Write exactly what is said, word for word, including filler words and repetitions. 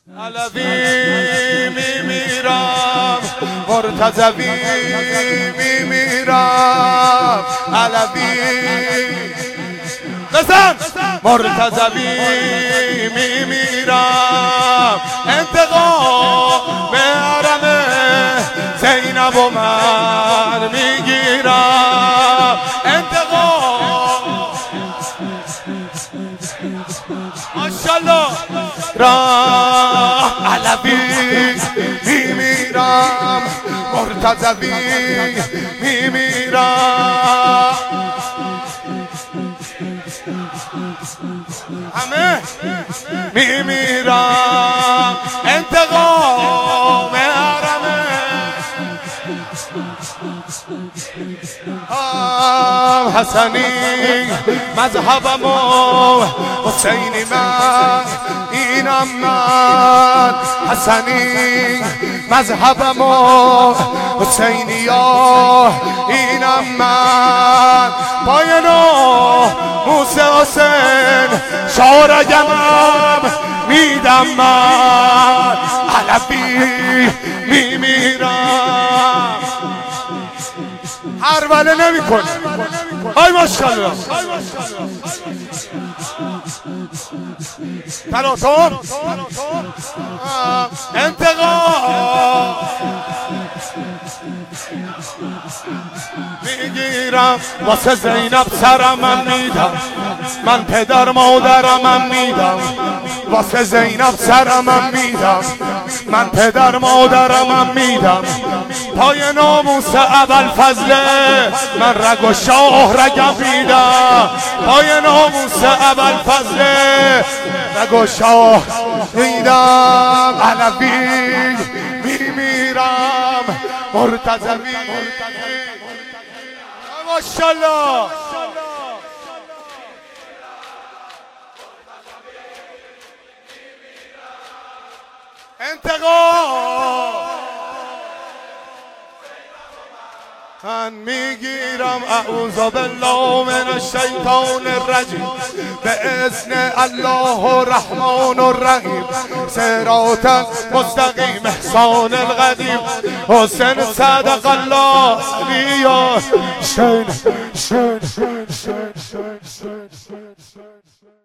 علوی میمیرم مرتضوی میمیرم علوی بزن مرتضوی میمیرم انتقام به حرم زینب و من میگیرم انتقام ماشاءالله راه علوی میمیرم مرتضوی میمیرم همه میمیرم انتقام حرمه حسنی مذهبم و حسینی من اینم من حسنی مذهبم و حسینی ها اینم من پاینا موسی حسین شارگمم میدم من علوی میمیرم هروله نمی کن آی ماشاءالله تلاطم انتقام میگیرم واسه زینب سرم من میدم من پدر مادرم من میدم واسه زینب سرم من میدم من پدر مادرم من میدم پای ناموس ابوالفضل من رگ و شاه رگم میدم پای ناموس ابوالفضل رگ و شاه میدم علوی میمیرم مرتضوی ماشاءالله انتقام من میگیرم اعوذ بالله من الشیطان الرجیم به اذن الله الرحمن الرحیم صراط مستقیم احسان القدیم حسین صدق الله علیه شین شین شین شین شین شین